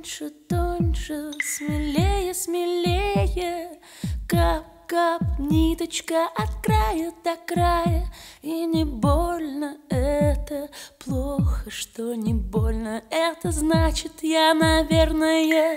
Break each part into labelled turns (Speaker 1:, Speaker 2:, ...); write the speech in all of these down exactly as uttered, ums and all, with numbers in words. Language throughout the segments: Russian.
Speaker 1: Тоньше, тоньше, смелее, смелее. Кап-кап, ниточка от края до края. И не больно, это плохо, что не больно. Это значит, я, наверное...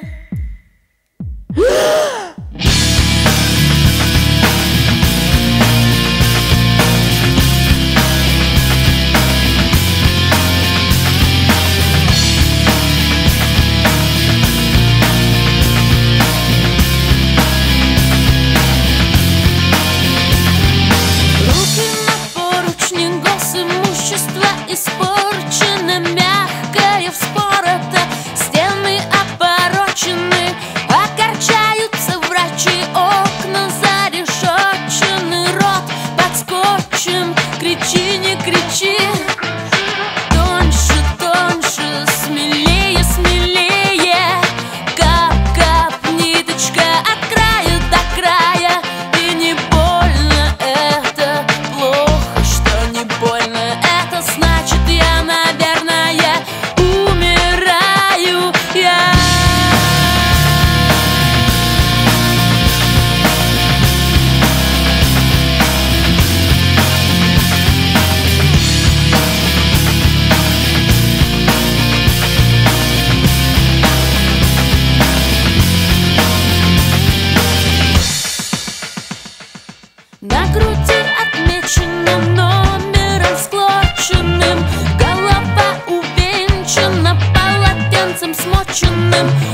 Speaker 1: Испорчено, мягкое вспорото, стены опорочены, огорчаются врачи, окна зарешочены, рот под скотчем, кричи, не кричи. Тоньше, тоньше, смелее, смелее. Кап-кап, ниточка от края до края. И не больно, это плохо, что не больно. Это значит, я, наверное, умираю я. На груди отмечена номером склоченным, голова увенчана полотенцем смоченным.